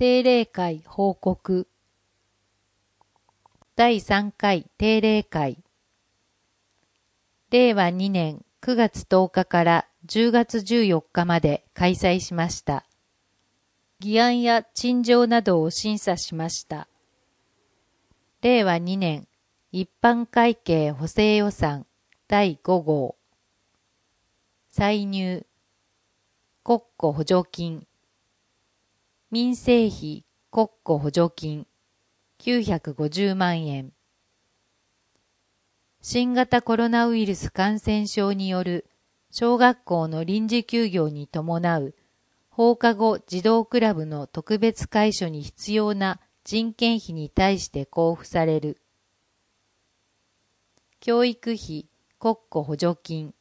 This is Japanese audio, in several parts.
定例会報告第3回定例会令和2年9月10日から10月14日まで開催しました。議案や陳情などを審査しました。令和2年一般会計補正予算第5号歳入国庫補助金民生費国庫補助金950万円新型コロナウイルス感染症による小学校の臨時休業に伴う放課後児童クラブの特別会所に必要な人件費に対して交付される教育費国庫補助金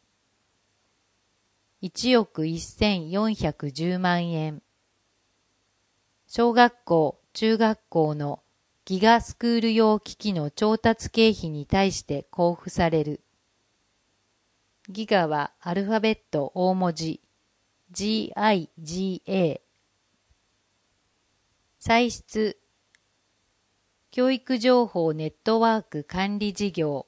1億1410万円小学校・中学校のギガスクール用機器の調達経費に対して交付される。ギガはアルファベット大文字 GIGA。歳出教育情報ネットワーク管理事業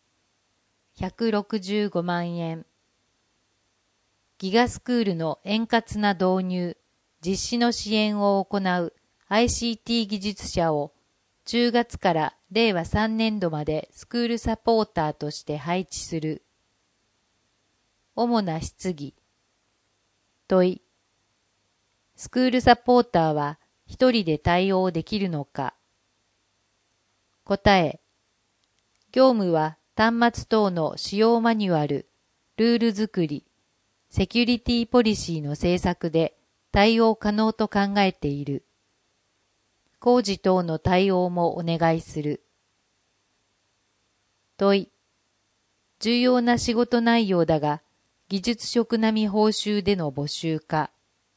165万円。ギガスクールの円滑な導入、実施の支援を行う ICT 技術者を10月から令和3年度までスクールサポーターとして配置する。主な質疑。問い。スクールサポーターは一人で対応できるのか。答え。業務は端末等の使用マニュアル、ルール作り、セキュリティポリシーの制作で対応可能と考えている。工事等の対応もお願いする。問い。重要な仕事内容だが、技術職並み報酬での募集か。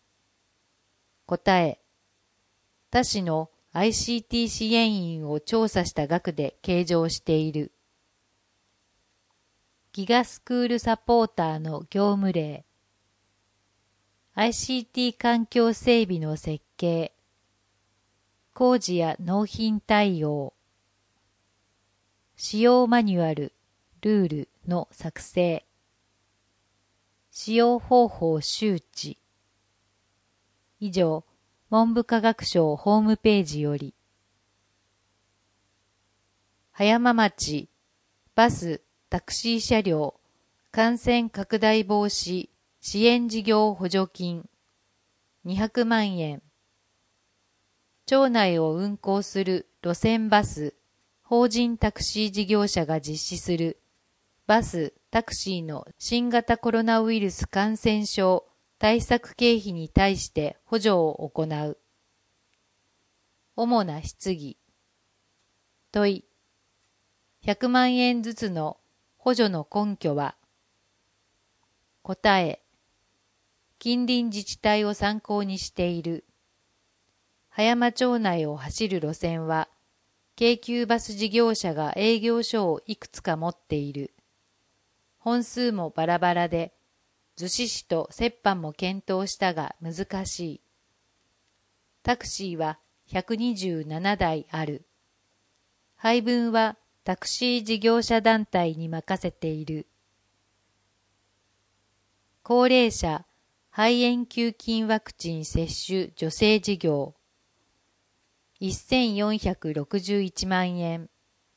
答え。他市の ICT 支援員を調査した額で計上している。ギガスクールサポーターの業務例。ICT 環境整備の設計。工事や納品対応。使用マニュアル、ルールの作成。使用方法周知。以上、文部科学省ホームページより。葉山町、バス、タクシー車両、感染拡大防止支援事業補助金200万円。町内を運行する路線バス、法人タクシー事業者が実施するバス・タクシーの新型コロナウイルス感染症対策経費に対して補助を行う。主な質疑。問い。100万円ずつの補助の根拠は。答え。近隣自治体を参考にしている。葉山町内を走る路線は、京急バス事業者が営業所をいくつか持っている。本数もバラバラで、逗子市と折半も検討したが難しい。タクシーは127台ある。配分はタクシー事業者団体に任せている。高齢者肺炎球菌ワクチン接種助成事業1461万円。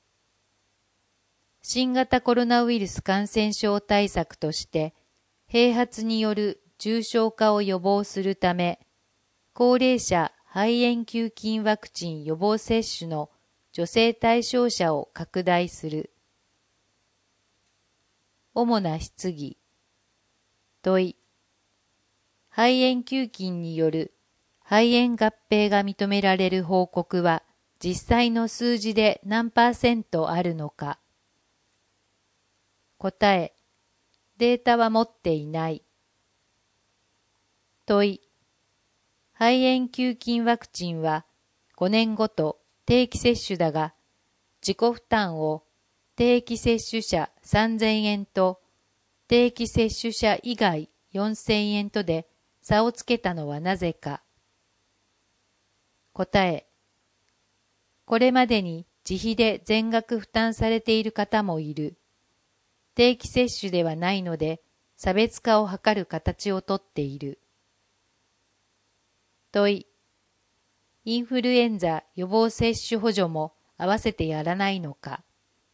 新型コロナウイルス感染症対策として、併発による重症化を予防するため、高齢者肺炎球菌ワクチン予防接種の助成対象者を拡大する。主な質疑。問い。肺炎球菌による肺炎合併が認められる報告は実際の数字で何%あるのか。答え。データは持っていない。問い。肺炎球菌ワクチンは5年ごと定期接種だが、自己負担を定期接種者3000円と定期接種者以外4000円とで差をつけたのはなぜか。 答え、これまでに自費で全額負担されている方もいる。定期接種ではないので、差別化を図る形をとっている。問い、インフルエンザ予防接種補助も合わせてやらないのか。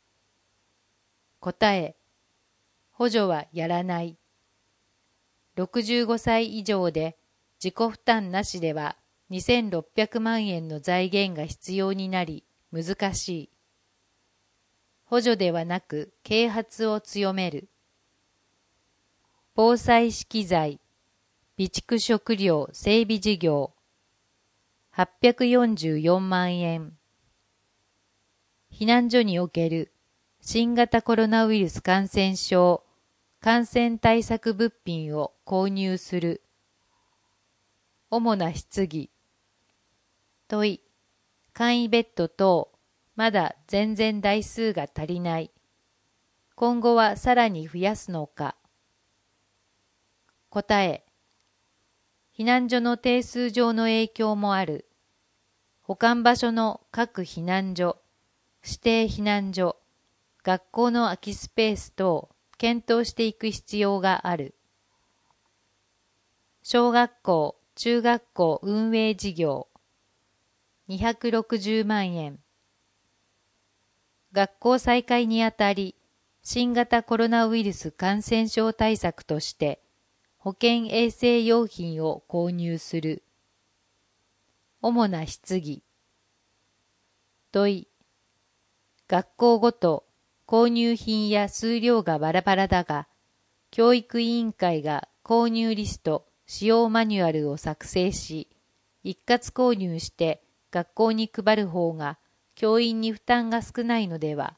答え、補助はやらない。65歳以上で自己負担なしでは2600万円の財源が必要になり難しい。補助ではなく啓発を強める。防災資機材、備蓄食料整備事業、844万円。避難所における新型コロナウイルス感染症感染対策物品を購入する。主な質疑。問い、簡易ベッド等、まだ全然台数が足りない。今後はさらに増やすのか。答え、避難所の定数上の影響もある。保管場所の各避難所、指定避難所、学校の空きスペース等、検討していく必要がある。小学校、中学校運営事業、260万円。学校再開にあたり、新型コロナウイルス感染症対策として、保健衛生用品を購入する。主な質疑。問い、学校ごと購入品や数量がバラバラだが、教育委員会が購入リスト、使用マニュアルを作成し、一括購入して学校に配る方が教員に負担が少ないのでは。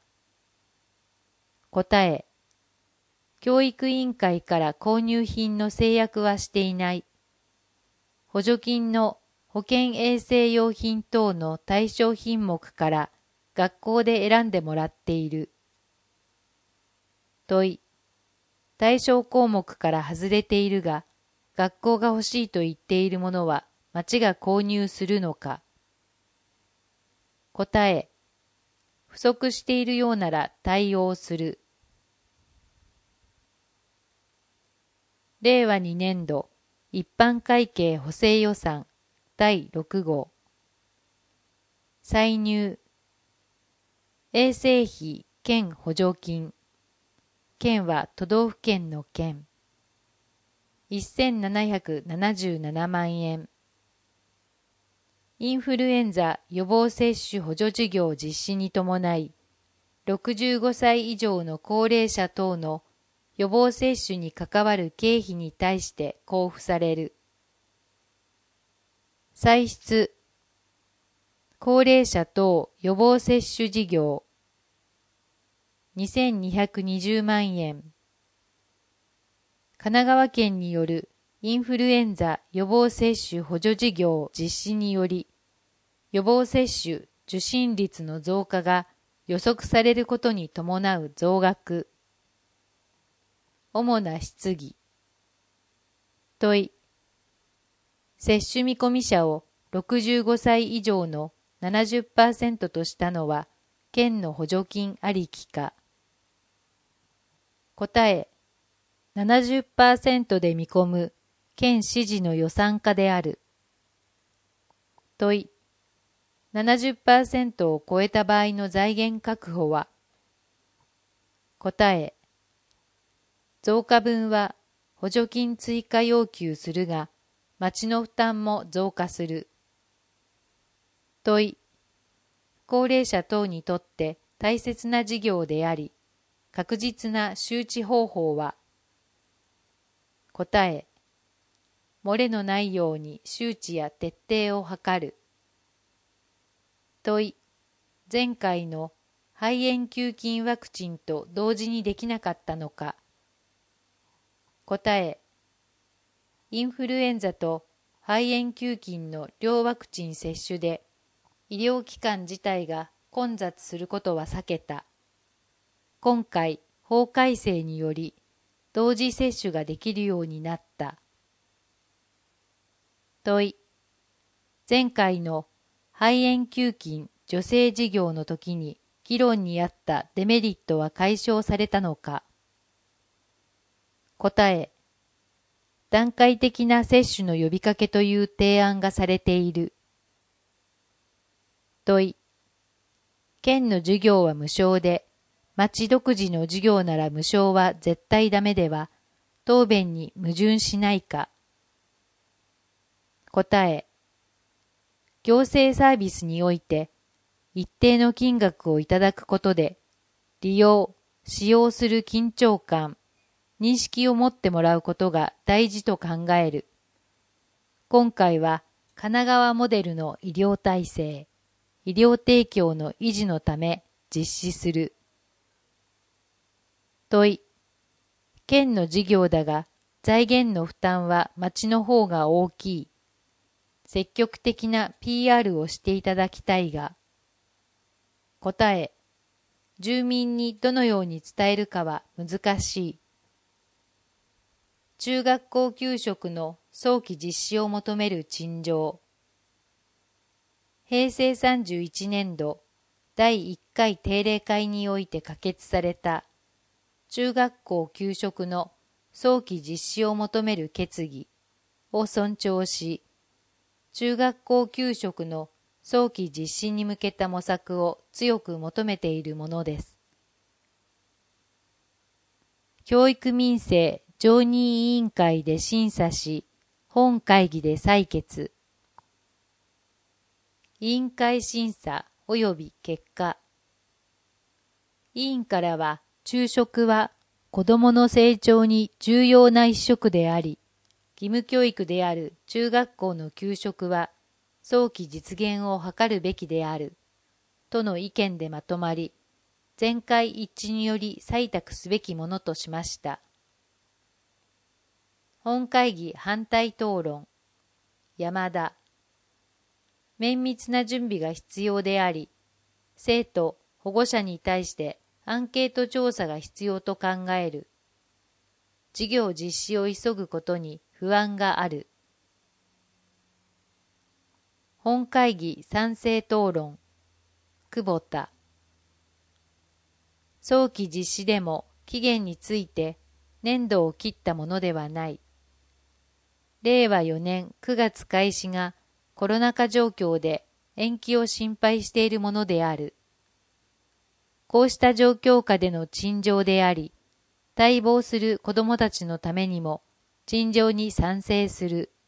答え、教育委員会から購入品の制約はしていない。補助金の保健衛生用品等の対象品目から学校で選んでもらっている。問い、対象項目から外れているが、学校が欲しいと言っているものは町が購入するのか。答え、不足しているようなら対応する。令和2年度一般会計補正予算第6号。歳入。衛生費兼補助金。県は都道府県の県。1777万円。インフルエンザ予防接種補助事業実施に伴い、65歳以上の高齢者等の予防接種に関わる経費に対して交付される。歳出。高齢者等予防接種事業。2220万円。神奈川県によるインフルエンザ予防接種補助事業実施により、予防接種受診率の増加が予測されることに伴う増額。主な質疑。問い、接種見込み者を65歳以上の 70% としたのは県の補助金ありきか。答え、70% で見込む県指示の予算化である。問い、70% を超えた場合の財源確保は。答え、増加分は補助金追加要求するが、町の負担も増加する。問い、高齢者等にとって大切な事業であり、確実な周知方法は。答え、漏れのないように周知や徹底を図る。問い、前回の肺炎球菌ワクチンと同時にできなかったのか。答え、インフルエンザと肺炎球菌の両ワクチン接種で医療機関自体が混雑することは避けた。今回、法改正により同時接種ができるようになった。問い、前回の肺炎給付助成事業の時に議論にあったデメリットは解消されたのか。答え、段階的な接種の呼びかけという提案がされている。問い、県の授業は無償で、町独自の授業なら無償は絶対ダメでは、答弁に矛盾しないか。答え、行政サービスにおいて、一定の金額をいただくことで、利用、使用する緊張感、認識を持ってもらうことが大事と考える。今回は神奈川モデルの医療体制、医療提供の維持のため実施する。問い、県の事業だが財源の負担は町の方が大きい。積極的な PR をしていただきたいが。答え、住民にどのように伝えるかは難しい。中学校給食の早期実施を求める陳情。平成31年度第1回定例会において可決された中学校給食の早期実施を求める決議を尊重し、中学校給食の早期実施に向けた模索を強く求めているものです。教育民政常任委員会で審査し、本会議で採決。委員会審査及び結果。委員からは、昼食は子どもの成長に重要な一食であり、義務教育である中学校の給食は早期実現を図るべきである、との意見でまとまり、全会一致により採択すべきものとしました。本会議反対討論。山田。綿密な準備が必要であり、生徒、保護者に対してアンケート調査が必要と考える。事業実施を急ぐことに不安がある。本会議賛成討論。久保田。早期実施でも期限について年度を切ったものではない。令和4年9月開始がコロナ禍状況で延期を心配しているものである。こうした状況下での陳情であり、待望する子どもたちのためにも陳情に賛成する。